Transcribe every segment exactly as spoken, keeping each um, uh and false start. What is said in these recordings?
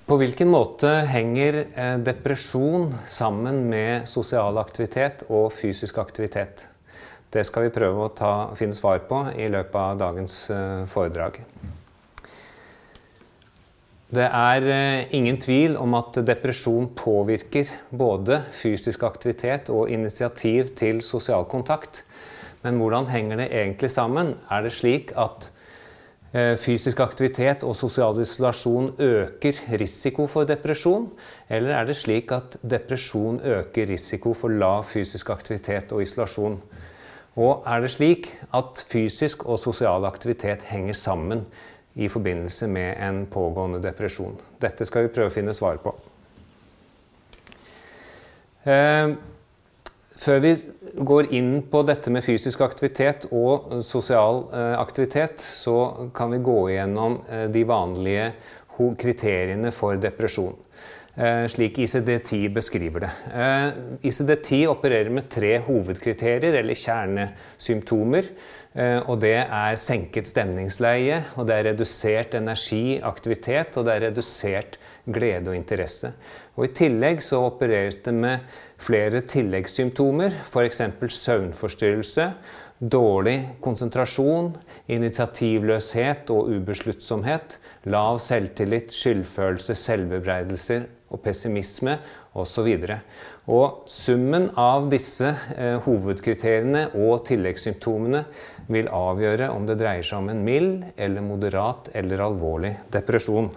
På hvilken måte henger depresjon sammen med sosial aktivitet og fysisk aktivitet? Det skal vi prøve å ta, finne svar på i løpet av dagens foredrag. Det er ingen tvil om at depresjon påvirker både fysisk aktivitet og initiativ til sosial kontakt. Men hvordan henger det egentlig sammen? Er det slik at fysisk aktivitet og sosial isolasjon øker risiko for depresjon, eller er det slik at depresjon øker risiko for lav fysisk aktivitet og isolasjon? Og er det slik at fysisk og sosial aktivitet henger sammen i forbindelse med en pågående depresjon? Dette skal vi prøve å finne svar på. Eh, Før vi går inn på dette med fysisk aktivitet og sosial aktivitet, så kan vi gå igjennom de vanlige kriteriene for depresjon, slik I C D ti beskriver det. I C D ti opererer med tre hovedkriterier, eller kjernesymptomer, og det er senket stemningsleie, og det er redusert energi, aktivitet, og det er redusert glede og interesse. Og I tillegg så opereres det med flere tilleggssymptomer, for eksempel søvnforstyrrelse, dårlig konsentrasjon, initiativløshet og ubesluttsomhet, lav selvtillit, skyldfølelse, selvbebreidelser og pessimisme, og så videre. Og summen av disse eh, hovedkriteriene og tilleggssymptomene vil avgjøre om det dreier seg om en mild, eller moderat, eller alvorlig depresjon.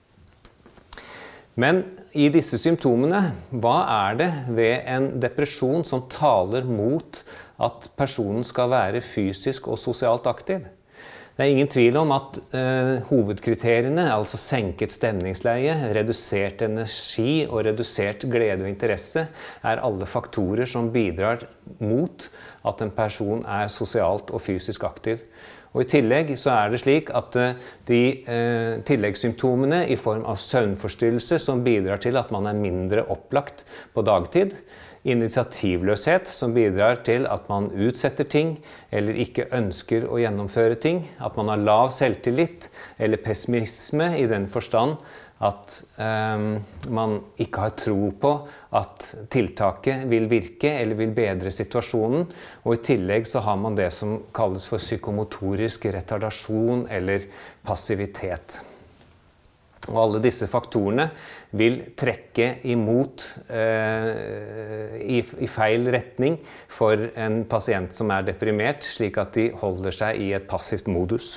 Men I disse symptomene, hva er det ved en depresjon som taler mot at personen skal være fysisk og sosialt aktiv? Det er ingen tvil om at eh, hovedkriteriene, altså senket stemningsleie, redusert energi og redusert glede og interesse, er alle faktorer som bidrar mot at en person er sosialt og fysisk aktiv. Og I tillegg så er det slik at de eh, tilleggssymptomene I form av søvnforstyrrelse som bidrar til at man er mindre opplagt på dagtid, initiativløshet som bidrar til at man utsetter ting eller ikke ønsker å gjennomføre ting, at man har lav selvtillit eller pessimisme I den forstand at eh, man ikke har tro på at tiltaket vil virke eller vil bedre situasjonen, og I tillegg så har man det som kalles for psykomotorisk retardasjon eller passivitet. Og alle disse faktorene vil trekke imot eh, i, i feil retning for en pasient som er deprimert, slik at de holder seg I et passivt modus.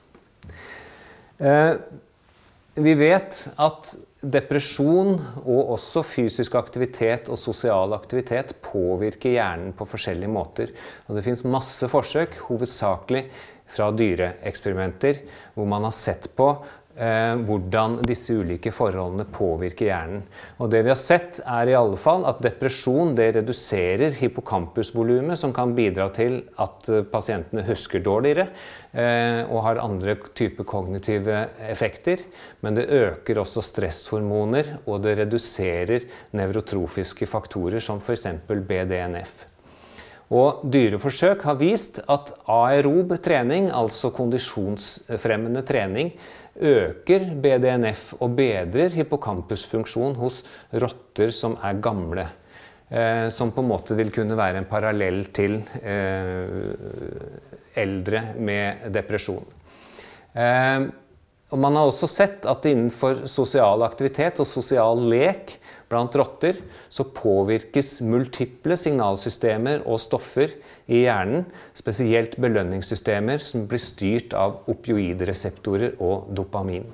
Eh, Vi vet at depresjon og også fysisk aktivitet og sosial aktivitet påvirker hjernen på forskjellige måter. Og det finnes masse forsøk, hovedsakelig fra dyreeksperimenter, hvor man har sett på eh, hvordan disse ulike forholdene påvirker hjernen. Og det vi har sett er I alle fall at depresjon det reduserer hippocampusvolumet, som kan bidra til at pasientene husker dårligere, og har andre typer kognitive effekter, men det øker også stresshormoner, og det reduserer nevrotrofiske faktorer, som for eksempel B D N F. Og dyreforsøk har vist at aerob trening, altså kondisjonsfremmende trening, øker B D N F og bedrer hippocampusfunksjon hos rotter som er gamle, eh, som på en måte vil kunne være en parallell til eh, eldre med depresjon. Eh, og man har også sett at innenfor sosial aktivitet og sosial lek blant rotter, så påvirkes multiple signalsystemer og stoffer I hjernen, spesielt belønningssystemer som blir styrt av opioidreseptorer og dopamin.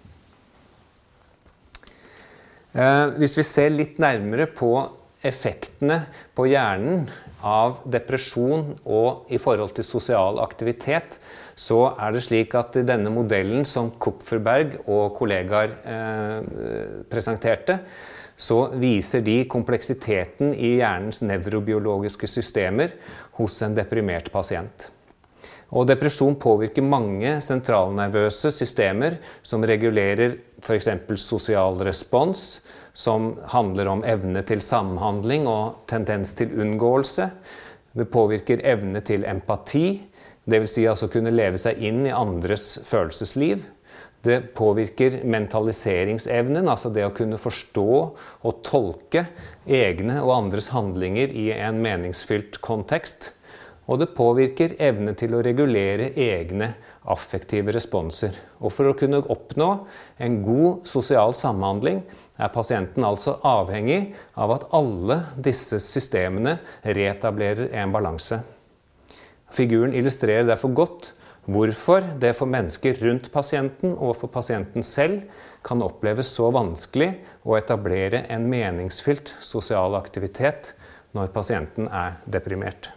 Eh, hvis vi ser litt nærmere på effektene på hjernen av depresjon og I forhold til sosial aktivitet, så er det slik at I denne modellen som Kupferberg og kollegaer eh, presenterte, så viser de kompleksiteten I hjernens nevrobiologiske systemer hos en deprimert pasient. Og depresjon påvirker mange sentralnervøse systemer som regulerer for eksempel sosial respons, som handler om evne til samhandling og tendens til unngåelse. Det påvirker evne til empati, det vil si altså kunne leve seg inn I andres følelsesliv. Det påvirker mentaliseringsevnen, altså det å kunne forstå og tolke egne og andres handlinger i en meningsfylt kontekst. Og det påvirker evne til å regulere egne affektive responser. Og for å kunne oppnå en god sosial samhandling er pasienten altså avhengig av at alle disse systemene reetablerer en balanse. Figuren illustrerer derfor godt hvorfor det for mennesker rundt pasienten og for pasienten selv kan oppleves så vanskelig å etablere en meningsfylt sosial aktivitet når pasienten er deprimert.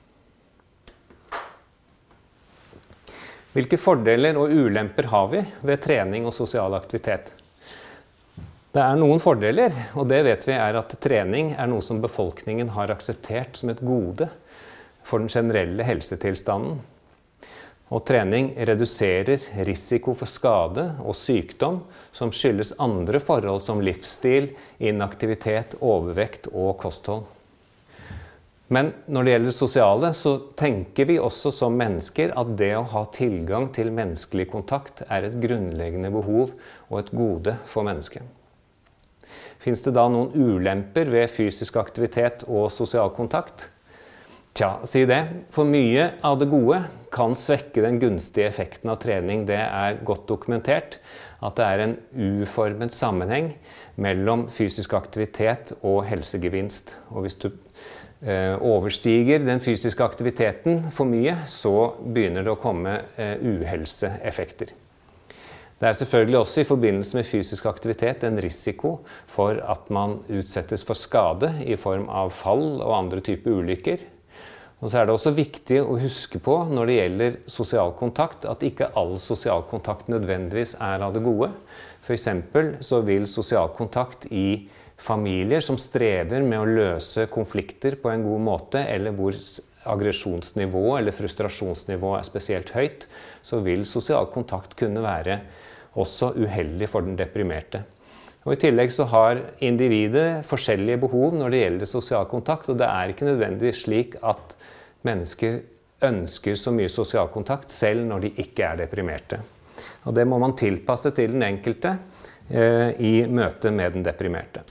Hvilke fordeler og ulemper har vi ved trening og sosial aktivitet? Det er noen fordeler, og det vet vi er at trening er noe som befolkningen har akseptert som et gode for den generelle helsetilstanden. Og trening reduserer risiko for skade og sykdom som skyldes andre forhold som livsstil, inaktivitet, overvekt og kosthold. Men når det gjelder det sosiale, så tenker vi også som mennesker at det å ha tilgang til menneskelig kontakt er et grunnleggende behov og et gode for mennesket. Finnes det da noen ulemper ved fysisk aktivitet og sosial kontakt? Tja, si det. For mye av det gode kan svekke den gunstige effekten av trening. Det er godt dokumentert at det er en uformet sammenheng mellom fysisk aktivitet og helsegevinst. Og hvis du eh, overstiger den fysiske aktiviteten for mye, så begynner det å komme eh, uhelseeffekter. Det er selvfølgelig også i forbindelse med fysisk aktivitet en risiko for at man utsettes for skade i form av fall og andre typer ulykker. Og så er det også viktig å huske på når det gjelder sosial kontakt, at ikke all sosial kontakt nødvendigvis er av det gode. For eksempel så vil sosial kontakt i familier som strever med å løse konflikter på en god måte, eller hvor aggresjonsnivå eller frustrasjonsnivå er spesielt høyt, så vil sosial kontakt kunne være også uheldig for den deprimerte. Og i tillegg så har individet forskjellige behov når det gjelder sosial kontakt, og det er ikke nødvendigvis slik at mennesker ønsker så mye sosial kontakt selv når de ikke er deprimerte. Og det må man tilpasse til den enkelte eh, i møte med den deprimerte.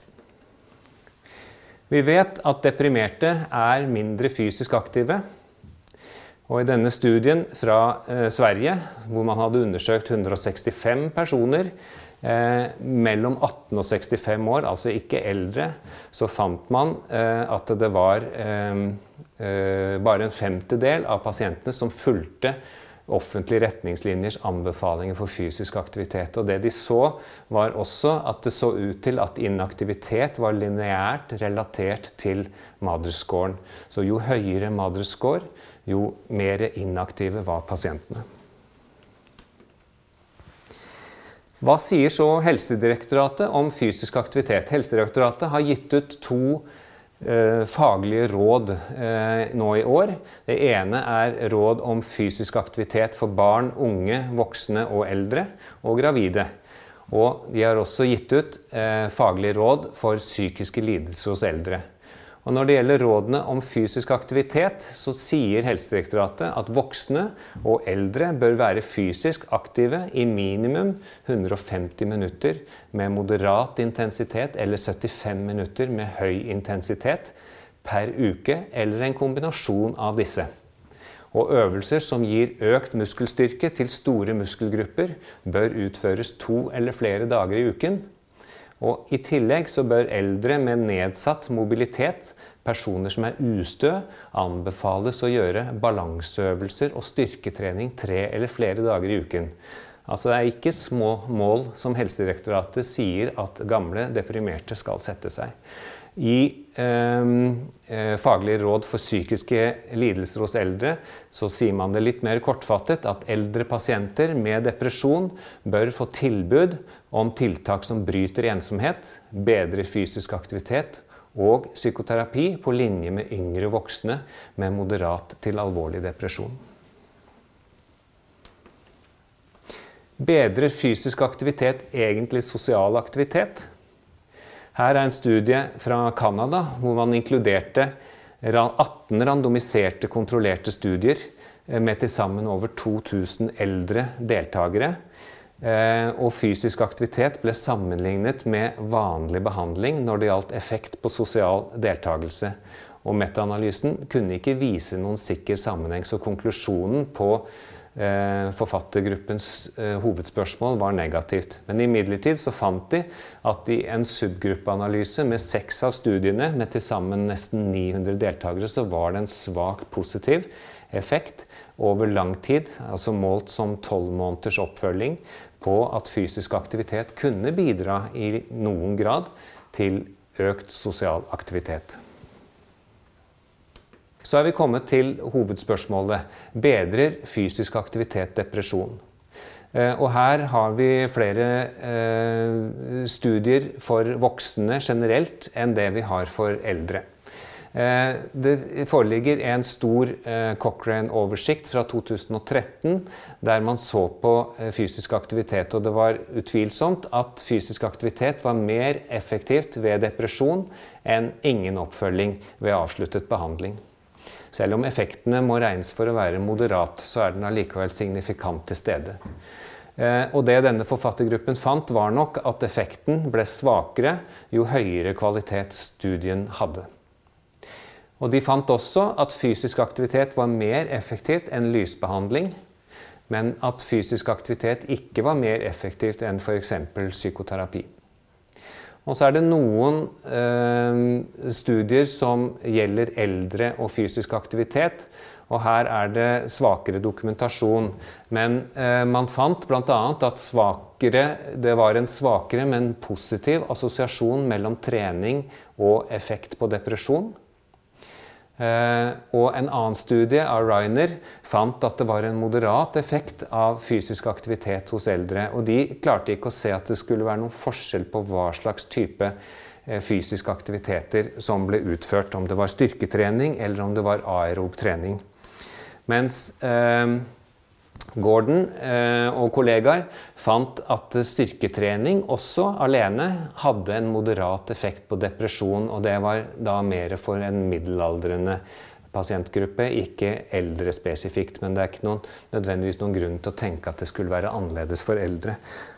Vi vet at deprimerte er mindre fysisk aktive. Og i denne studien fra eh, Sverige, hvor man hadde undersøkt hundre og sekstifem personer eh, mellom atten og sekstifem år, altså ikke eldre, så fant man eh, at det var eh, eh, bare en femtedel av pasientene som fulgte offentlige retningslinjers anbefalinger for fysisk aktivitet. Og det de så var også at det så ut til at inaktivitet var lineært relatert til MADRS-scoren. Så jo høyere MADRS-score, jo mer inaktive var pasientene. Hva sier så Helsedirektoratet om fysisk aktivitet? Helsedirektoratet har gitt ut to eh, faglige råd eh, nå i år. Det ene er råd om fysisk aktivitet for barn, unge, voksne og eldre, og gravide. Og de har også gitt ut eh, faglige råd for psykiske lidelser hos eldre. Og når det gjelder rådene om fysisk aktivitet, så sier Helsedirektoratet at voksne og eldre bør være fysisk aktive i minimum hundre og femti minutter med moderat intensitet eller syttifem minutter med høy intensitet per uke, eller en kombinasjon av disse. Og øvelser som gir økt muskelstyrke til store muskelgrupper bør utføres to eller flere dager i uken. Og i tillegg så bør eldre med nedsatt mobilitet, personer som er ustø, anbefales å gjøre balanseøvelser og styrketrening tre eller flere dager i uken. Altså det er ikke små mål som Helsedirektoratet sier at gamle deprimerte skal sette seg. I eh, faglige råd for psykiske lidelser hos eldre så sier man det litt mer kortfattet at eldre pasienter med depresjon bør få tilbud om tiltak som bryter ensomhet, bedrer fysisk aktivitet og psykoterapi på linje med yngre voksne med moderat til alvorlig depresjon. Bedrer fysisk aktivitet egentlig sosial aktivitet? Her er en studie fra Canada, hvor man inkluderte atten randomiserte kontrollerte studier med til sammen over to tusen eldre deltakere Og fysisk aktivitet ble sammenlignet med vanlig behandling når det gjaldt effekt på sosial deltakelse. Og metaanalysen kunne ikke vise noen sikker sammenheng, så konklusjonen på eh, forfattergruppens eh, hovedspørsmål var negativt. Men imidlertid så fant de at i en subgruppeanalyse med seks av studiene, med til sammen nesten ni hundre deltakere, så var det en svak positiv effekt over lang tid, altså målt som tolv måneders oppfølging, på at fysisk aktivitet kunne bidra i noen grad til økt sosial aktivitet. Så er vi kommet til hovedspørsmålet: bedrer fysisk aktivitet depresjon? Og her har vi flere studier for voksne generelt enn det vi har for eldre. Det foreligger en stor Cochrane-oversikt fra to tusen og tretten, der man så på fysisk aktivitet, og det var utvilsomt at fysisk aktivitet var mer effektivt ved depresjon enn ingen oppfølging ved avsluttet behandling. Selv om effektene må regnes for å være moderat, så er den allikevel signifikant til stede. Og det denne forfattergruppen fant var nok at effekten ble svakere jo høyere kvalitet studien hadde. Og de fant også at fysisk aktivitet var mer effektivt enn lysbehandling, men at fysisk aktivitet ikke var mer effektivt enn for eksempel psykoterapi. Og så er det noen eh, studier som gjelder eldre og fysisk aktivitet, og her er det svakere dokumentasjon. Men eh, man fant blant annet at svakere, det var en svakere, men positiv assosiasjon mellom trening og effekt på depresjon. Uh, og en annen studie av Reiner fant at det var en moderat effekt av fysisk aktivitet hos eldre, og de klarte ikke å se at det skulle være noen forskjell på hva slags type uh, fysiske aktiviteter som ble utført, om det var styrketrening eller om det var aerob trening. Mens uh, Gordon uh, og kollegaer fant at styrketrening også alene hadde en moderat effekt på depresjon, og det var da mer for en middelaldrende pasientgruppe, ikke eldre spesifikt, men det er ikke noen, nødvendigvis noen grunn til å tenke at det skulle være annerledes for eldre.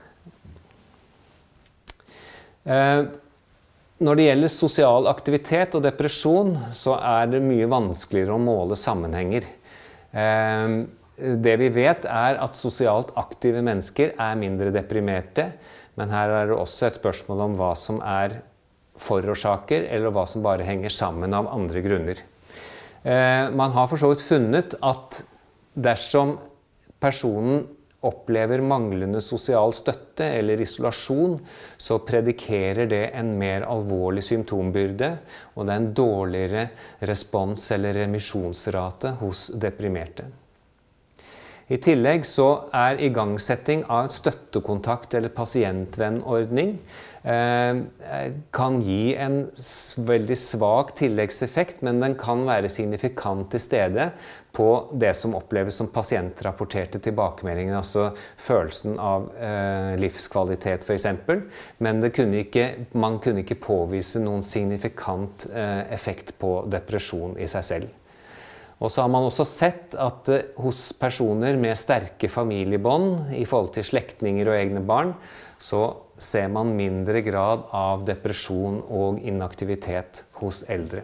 Uh, når det gjelder sosial aktivitet og depresjon, så er det mye vanskeligere å måle sammenhenger. Uh, Det vi vet er at sosialt aktive mennesker er mindre deprimerte, men her er det også et spørsmål om hva som er forårsaker, eller hva som bare henger sammen av andre grunner. Eh, man har for så vidt funnet at dersom personen opplever manglende sosial støtte eller isolasjon, så predikerer det en mer alvorlig symptombyrde, og det er en dårligere respons- eller remisjonsrate hos deprimerte. I tillegg så er igangsetting av et støttekontakt eller pasientvennordning eh, kan gi en veldig svak tilleggseffekt, men den kan være signifikant til stede på det som oppleves som pasientrapporterte tilbakemeldinger, altså følelsen av eh, livskvalitet for eksempel, men det kunne ikke, man kunne ikke påvise noen signifikant eh, effekt på depresjon i seg selv. Og så har man også sett at uh, hos personer med sterke familiebånd i forhold til slektninger og egne barn, så ser man mindre grad av depresjon og inaktivitet hos eldre.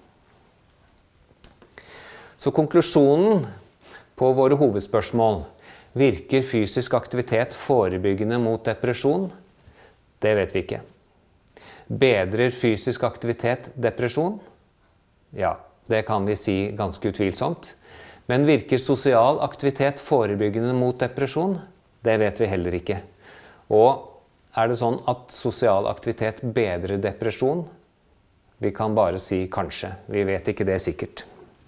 Så konklusjonen på våre hovedspørsmål: virker fysisk aktivitet forebyggende mot depresjon? Det vet vi ikke. Bedrer fysisk aktivitet depresjon? Ja. Det kan vi si ganske utvilsomt. Men virker sosial aktivitet forebyggende mot depresjon? Det vet vi heller ikke. Og er det sånn at sosial aktivitet bedrer depresjon? Vi kan bare si kanskje. Vi vet ikke det sikkert.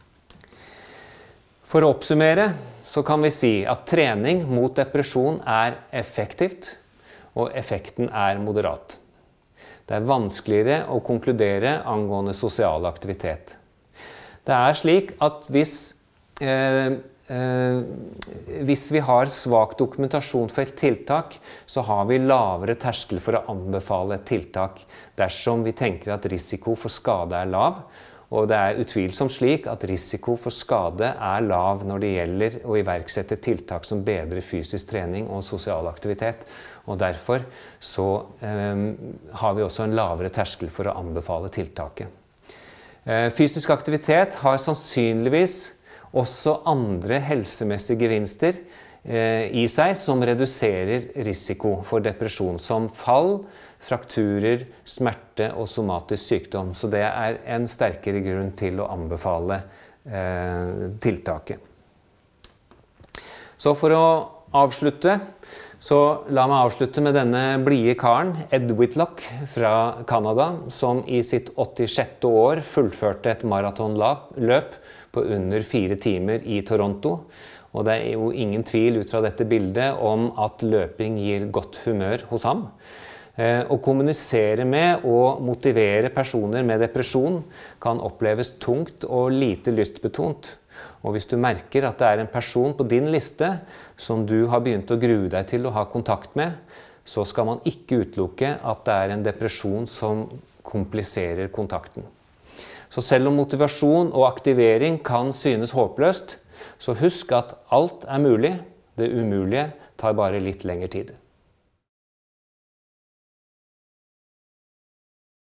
For å oppsummere så kan vi si at trening mot depresjon er effektivt, og effekten er moderat. Det er vanskeligere å konkludere angående sosial aktivitet. Det er slik at hvis, eh, eh, hvis vi har svak dokumentasjon for et tiltak, så har vi lavere terskel for å anbefale et tiltak dersom vi tenker at risiko for skade er lav, Og det er utvilsomt slik at risiko for skade er lav når det gjelder å iverksette tiltak som bedrer fysisk trening og sosial aktivitet. Og derfor så eh, har vi også en lavere terskel for å anbefale tiltaket. Eh, fysisk aktivitet har sannsynligvis også andre helsemessige gevinster eh, i seg som reduserer risiko for depresjon, som fall, frakturer, smerte og somatisk sykdom. Så det er en sterkere grunn til å anbefale eh, tiltaket. Så for å avslutte, så la meg avslutte med denne blide karen, Ed Whitlock fra Canada, som i sitt åttisjette år fullførte et maratonløp på under fire timer i Toronto. Og det er jo ingen tvil ut fra dette bildet om at løping gir godt humør hos ham. Å kommunisere med og motivere personer med depresjon kan oppleves tungt og lite lystbetont. Og hvis du merker at det er en person på din liste som du har begynt å grue deg til å ha kontakt med, så skal man ikke utelukke at det er en depresjon som kompliserer kontakten. Så selv om motivasjon og aktivering kan synes håpløst, så husk at alt er mulig. Det umulige tar bare litt lengre tid.